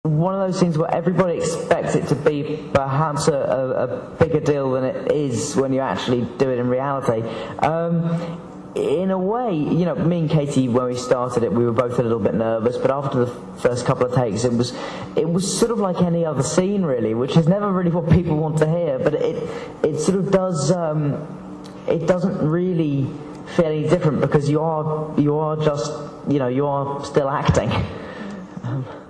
one of those things where everybody expects it to be perhaps a bigger deal than it is when you actually do it in reality. In a way, you know, me and Katie, when we started it, we were both a little bit nervous, but after the first couple of takes, it was sort of like any other scene, really, which is never really what people want to hear, but it sort of does, it doesn't really feel any different, because you are just, you know, you are still acting.